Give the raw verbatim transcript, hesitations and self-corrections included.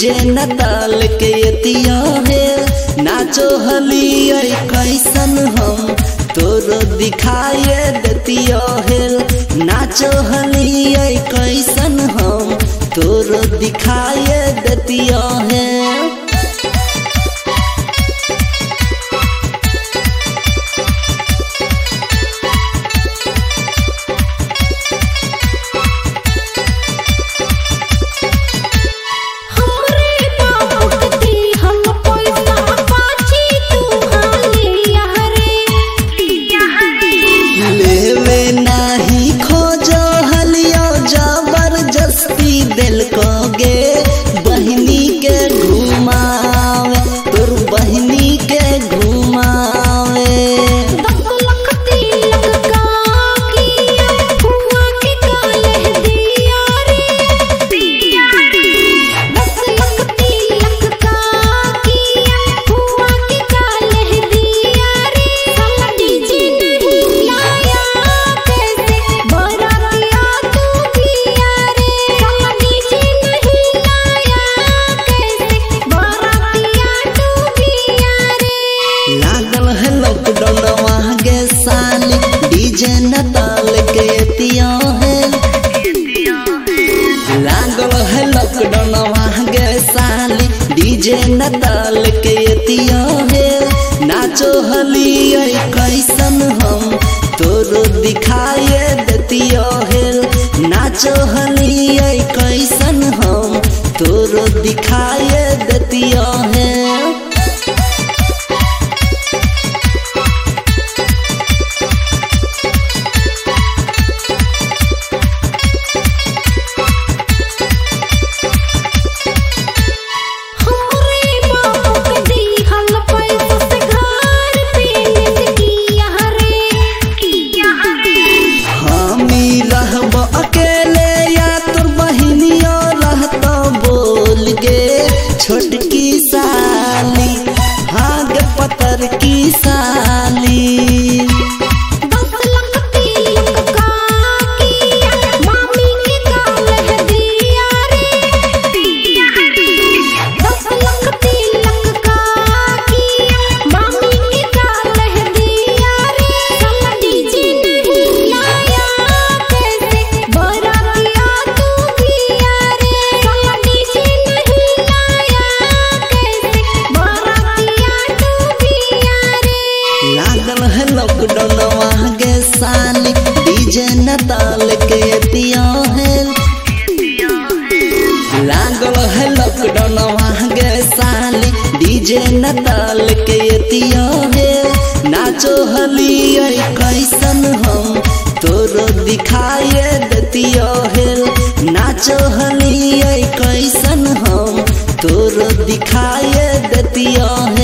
DJ Natal के एतिया है नाचो हलिए कैसन हम तोरो दिखाए देतिया है नाचो हलिए कैसन हम तोरो दिखाए देतिया है। दिल को गे बहनी के घुमावे तोर बहनी के घुमावे दस लाख तिलक का किया फुआ के काले दिया रे दिया रे दस लाख तिलक का किया फुआ के काले दिया रे साला डीजे नहीं लाया कैसे बरातिया तू किया रे साला लागल है लॉकडाउन वागे साली डीजे नताल के एतिया है लागल है लॉकडाउन वागे साली डीजे नताल के एतिया है नाचो हलिए कैसन हम तोरो दिखाए देतिया है नाचो हलिए कैसन हम तोरो दिखाए देतिया है। छोटकी साली भाग पतर की साली दस लाख तिलक का किया मामी के काले दिया रे दिया रे दस लाख तिलक का किया मामी के काले दिया रे साला डीजे नहीं लाया कैसे बरातिया तू किया रे साला डीजे नहीं लागल है लॉकडाउन वागे साली डीजे नताल के एतिया है लागल है लॉकडाउन वागे साली डीजे नताल के एतिया है नाचो हलिए कैसन हम तोरो दिखाए देतिया है नाचो हलिए कैसन हम तोरो दिखाए देतिया है।